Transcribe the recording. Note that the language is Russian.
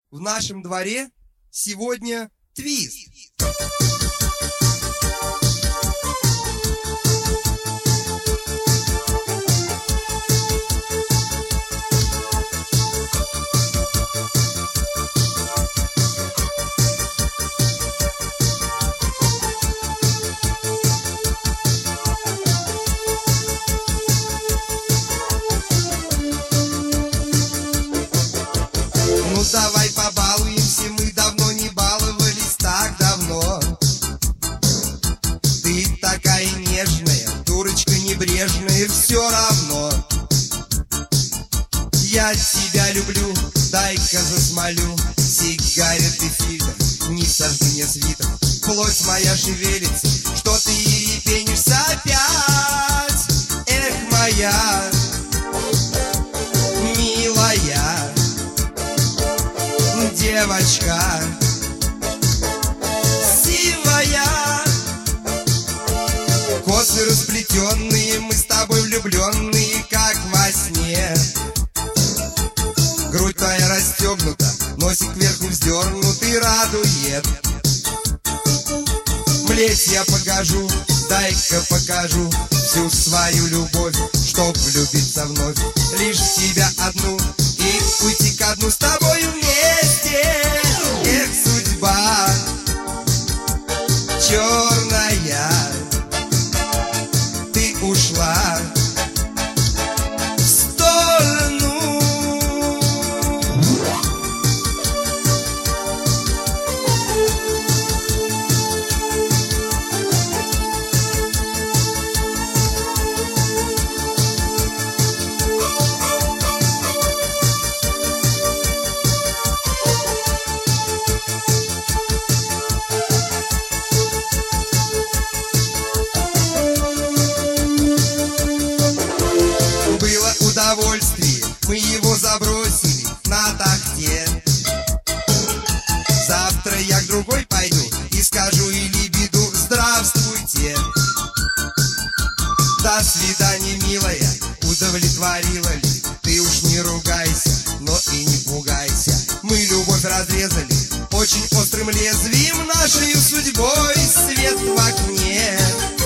В нашем дворе сегодня твист. Ну давай побалуемся, мы давно не баловались так давно. Ты такая нежная, дурочка небрежная, все равно. Я тебя люблю, дай-ка засмолю сигареты, фильтр, не сожги мне свитер. Плоть моя шевелится, что ты ерепенишься опять. Эх, моя милая девочка сивая, косы расплетенные, мы с тобой влюбленные, как во сне. Грудь твоя расстегнута, носик кверху вздернут и радует. Млеть я покажу, дай-ка покажу всю свою любовь, чтоб влюбиться вновь лишь в тебя одну и уйти ко дну с тобой вместе. Эх, судьба черная, ты ушла в сторону. Было удовольствие, мы его забросили на тахте. Завтра я к другой пойду и скажу или беду: здравствуйте. До свидания, милая, удовлетворила ли? Ты уж не ругайся, но и не пугайся. Мы любовь разрезали очень острым лезвием, нашей судьбой свет в окне.